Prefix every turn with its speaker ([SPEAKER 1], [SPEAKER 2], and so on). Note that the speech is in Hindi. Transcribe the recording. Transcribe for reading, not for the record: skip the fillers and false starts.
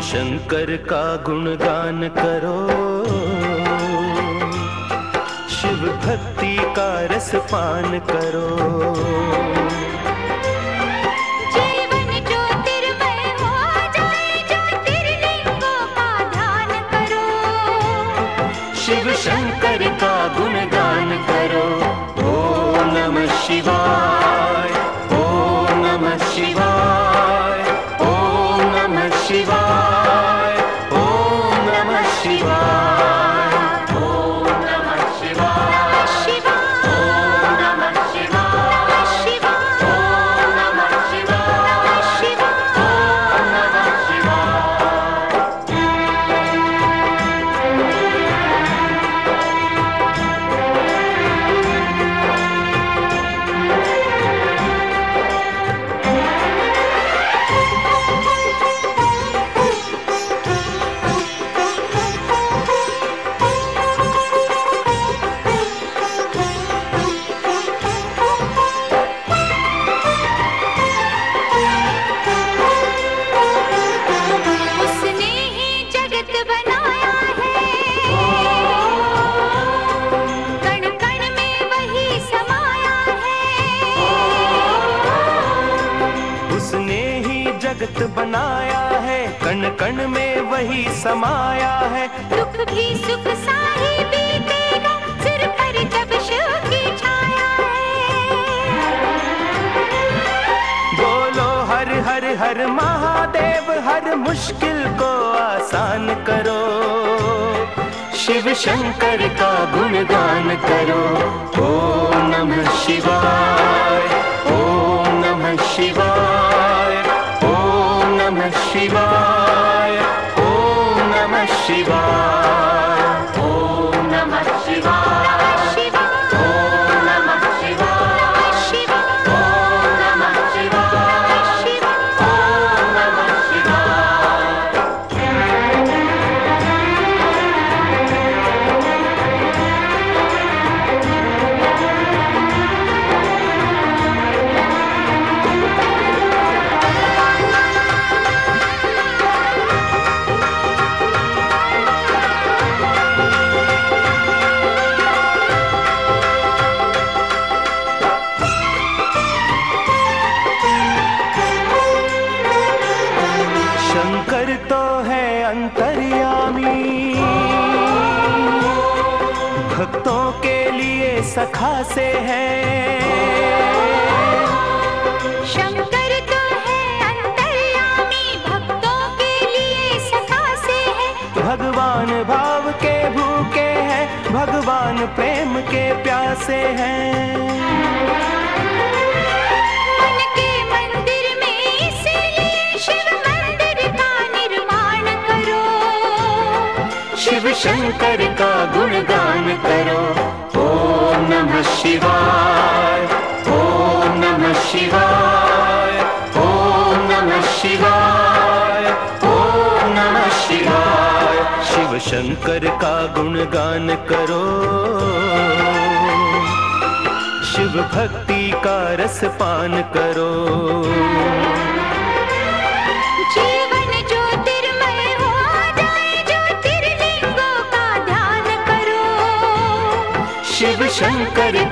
[SPEAKER 1] शंकर का गुणगान करो, शिव भक्ति का रस पान करो।
[SPEAKER 2] जीवन ज्योतिर्मय हो जाए, ज्योतिर्लिंगों का ध्यान करो।
[SPEAKER 1] शिव शंकर का गुणगान करो। ओम नमः शिवाय, ओम नमः शिवाय, ओम नमः शिवाय, ओम नमः शिवाय, ओम नमः शिवाय,
[SPEAKER 2] शिवाय
[SPEAKER 1] ओम नमः शिवाय,
[SPEAKER 2] शिवाय
[SPEAKER 1] ओम नमः शिवाय,
[SPEAKER 2] शिवाय
[SPEAKER 1] ओम नमः शिवाय।
[SPEAKER 2] उसने ही जगत बनाया है, कण कण में वही समाया है।
[SPEAKER 1] उसने ही जगत बनाया है, कण कण में वही समाया है।
[SPEAKER 2] दुख भी सुख सा ही बीतेगा, सिर पर जब शिव की छाया है।
[SPEAKER 1] बोलो हर हर हर महादेव, हर मुश्किल को आसान करो। शिव शंकर का गुणगान करो। ओम नमः शिवाय, ओम नमः शिवाय, ओम नमः शिवाय, ओम नमः शिवाय, ओम नमः शिवाय,
[SPEAKER 2] शिवाय
[SPEAKER 1] ओम नमः शिवाय,
[SPEAKER 2] शिवाय
[SPEAKER 1] ओम नमः शिवाय,
[SPEAKER 2] शिवाय
[SPEAKER 1] ओम नमः शिवाय। शंकर तो है अंतर्यामी, भक्तों के लिए सखा से है।
[SPEAKER 2] शंकर तो है अंतर्यामी, भक्तों के लिए सखा से है।
[SPEAKER 1] भगवान भाव के भूखे हैं, भगवान प्रेम के प्यासे हैं।
[SPEAKER 2] मन के मंदिर में इसलिए शिव मंदिर का निर्माण करो।
[SPEAKER 1] शिव शंकर का गुणगान करो। ओम नमः शिवाय, ओम नमः शिवाय, ओम नमः शिवाय, ओम नमः शिवाय। शिव शंकर का गुणगान करो, शिव भक्ति का रस पान करो।
[SPEAKER 2] जीवन ज्योतिर्मय हो जाए, ज्योतिर्लिंगों का ध्यान करो।
[SPEAKER 1] शिव शंकर